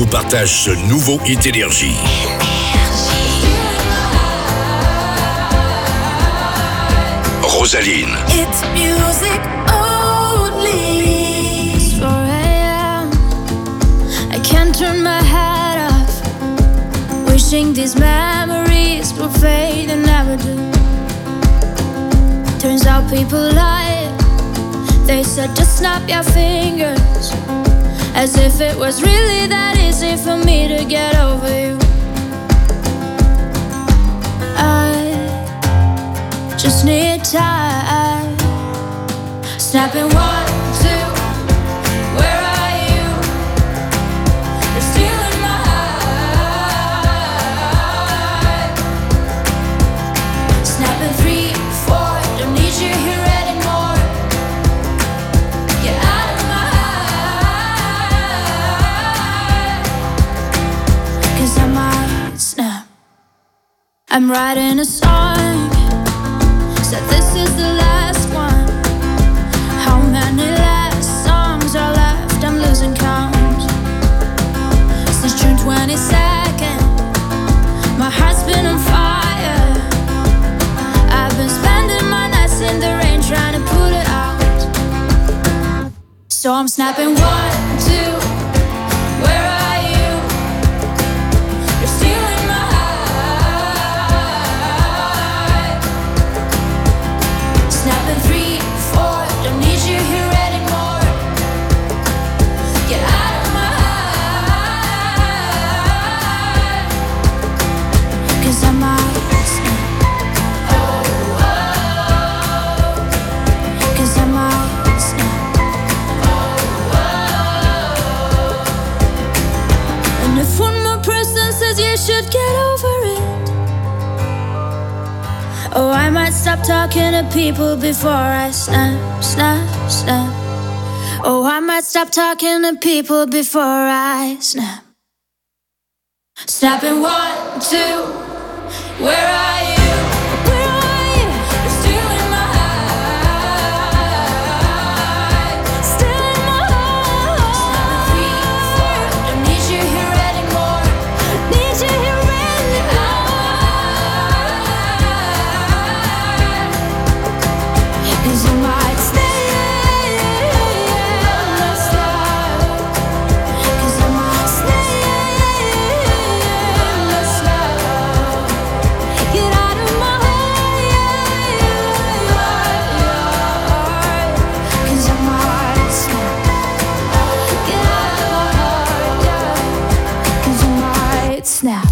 vous partage ce nouveau hit Énergie. Rosaline. It's music only. It's 4 a.m. I can't turn my head off. Wishing these memories will fade and never do. Turns out people lie. They said just snap your fingers, as if it was really that easy for me to get over you. I just need time. Snapping 1, 2. Where are you? You're stealing my heart. Snapping 3, 4. Don't need you here anymore. Get out of my heart. 'Cause I might snap. I'm writing a song. Said this is the last one. How many last songs are left? I'm losing count. Since June 22nd, my heart's been on fire. I've been spending my nights in the rain trying to put it out. So I'm snapping 1, 2. Where are you? You're stealing my heart. Snapping 3, 4. Don't need you here anymore. Get out of my heart. 'Cause I might snap. Oh, oh. 'Cause I might snap. Oh, oh. And if one more person says you should get over it, oh, I might stop talking to people before I snap, snap, snap. Oh, I might stop talking to people before I snap. Snapping 1, 2. Where are you?